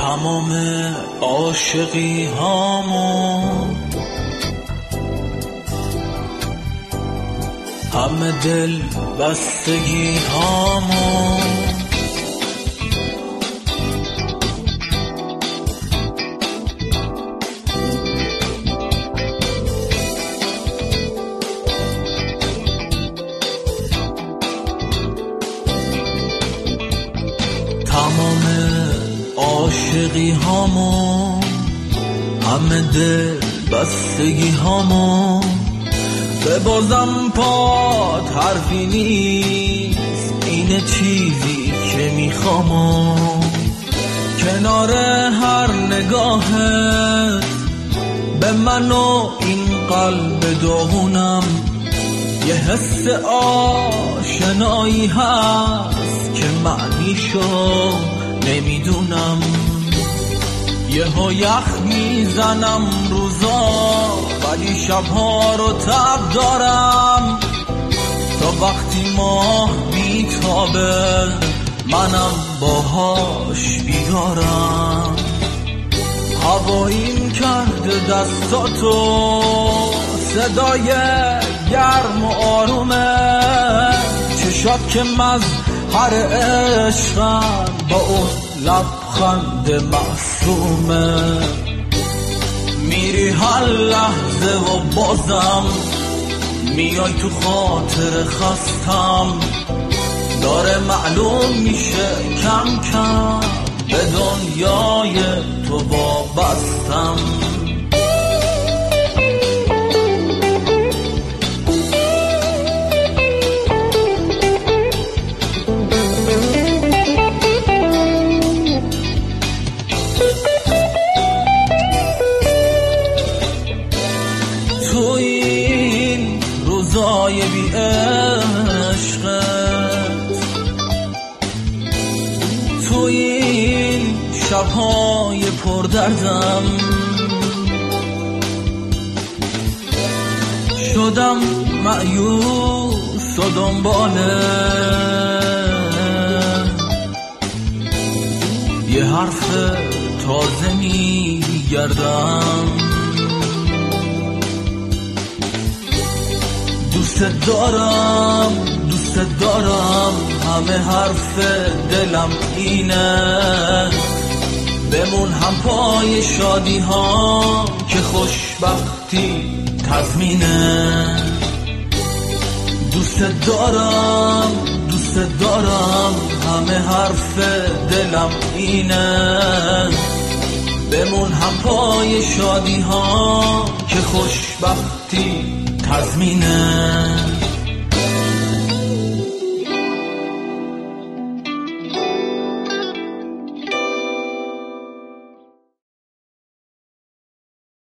تمام عاشقی هامون، همه دل بستگی هامون، تمام عاشقی هامون، همه دل بستگی هامون، به بازم پات حرفی نیست، اینه چیزی که میخوام. کنار هر نگاهت به من و این قلب داغونم یه حس آشنایی هست که معنیشو نمیدونم. یهو یخ میزنم روزا ولی شبها رو تب دارم، تا وقتی ماه بیتابه منم باهاش بیدارم. هواییم کرده دستاتو، صدای گرم و آرومه، چشات که مظهر عشقن با اون لبخند معصومه. میری هر لحظه و بازم میای تو خاطر خستم، داره معلوم میشه کم کم به دنیای تو وابستم. تو این روزای بی عشقت، تو این شبهای پردردم، شدم مایوس و دنباله یه حرف تازه میگردم. دوست دارم همه حرف دلم اینه، بمون هم پای شادی ها که خوشبختی تضمینه. دوست دارم همه حرف دلم اینه، بمون هم پای شادی ها که خوشبختی تضمینه.